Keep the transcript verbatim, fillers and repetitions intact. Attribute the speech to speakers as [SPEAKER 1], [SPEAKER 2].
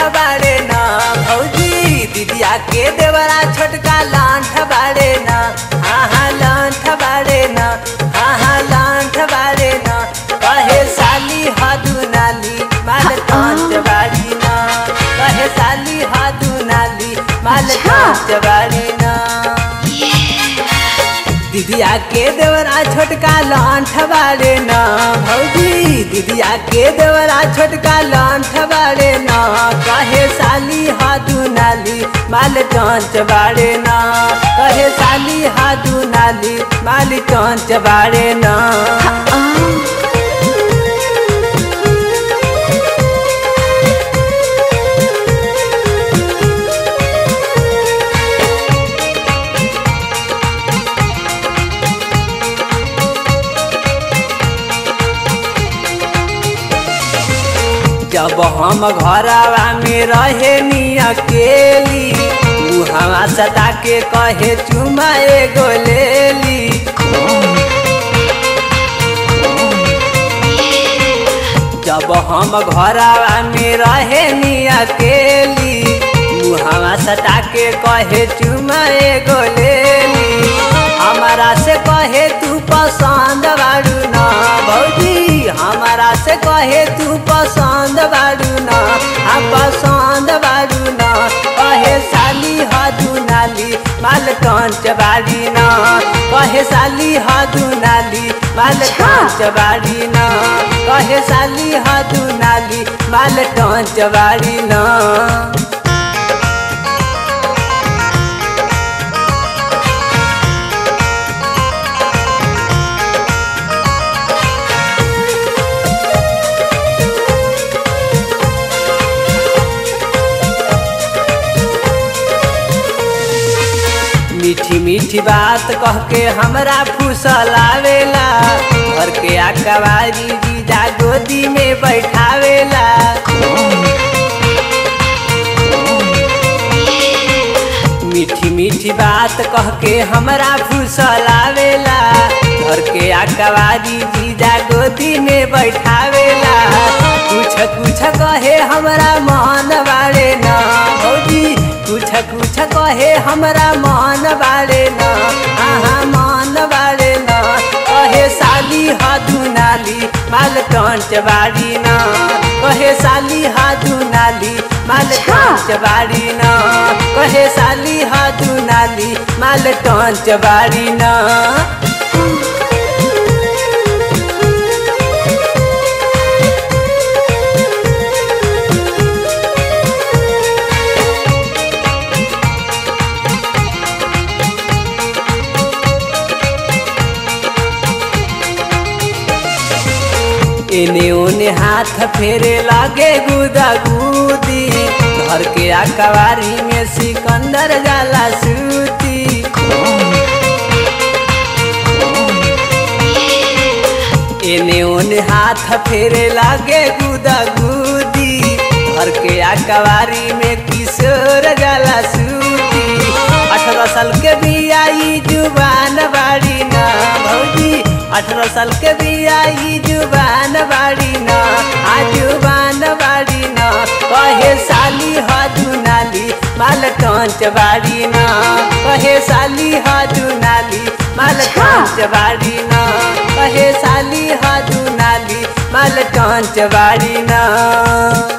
[SPEAKER 1] बाड़े ना भौजी दीदिया के देवरा छोटका लांठ बाड़े ना हाँ हाँ लांठ बाड़े ना हाँ हाँ लांठ बाड़े ना कहे साली हादू नाली माल कांच बाड़ी ना कहे साली हादू नाली माल कांच बाड़ी ना दीदिया के देवरा छोटका लांठ बाड़े ना भौजी दीदिया के देवरा छोटका लांठ बाड़े ना कहे साली हादू नाली माल कांच बाड़े ना कहे साली हादू नाली माल कांच बाड़े ना जब हम घरवा में रहे नी अकेली उ हवा सता के कहे चुमा एगो लेली जब हम घरवा में रहे नी अकेली उ हवा सता के कहे चुमा एगो लेली हमारा से कहे तू पसंद बाड़ू ना भौजी हमारा से कहे तू पसंद बाड़ू ना हम पसंद बाड़ू ना कहे साली हादू नाली माल कांच बाड़ी ना कहे साली हादू नाली माल कांच बाड़ी ना कहे साली हादू नाली माल कांच बाड़ी ना मीठी मीठी बात कह के हमरा फुसलावेला घर के आकवारी जीजा गोदी में बैठावेला मीठी मीठी बात कह के हमरा फुसलावेला घर के आकवारी जीजा गोदी में बैठावेला कुछ कुछ कहे हमरा मन बाड़े ना भौजी कुछ कुछ कहे हमरा मन बाड़े ना हाँ मन बाड़े ना कहे साली हादू नाली माल कांच बाड़ी ना कहे साली हादू नाली माल कांच बाड़ी ना कहे साली हादू नाली माल कांच बाड़ी ना एने ओने हाथ फेरे लागे गुदा गुदी घर के आकवारी में सिकंदर जाला सूती एने ओने हाथ फेरे लागे गुदा गुदी घर के आकवारी में किशोर जाला सूती अठारह साल के बियाई जुबान बाड़ी ना भौजी अठारह साल के बियाई जुबान बाड़ी ना आ जुबान बाड़ी ना कहे साली हादू नाली माल कांच बाड़ी ना कहे साली हादू नाली माल कांच बाड़ी ना कहे साली हादू नाली माल कांच बाड़ी ना।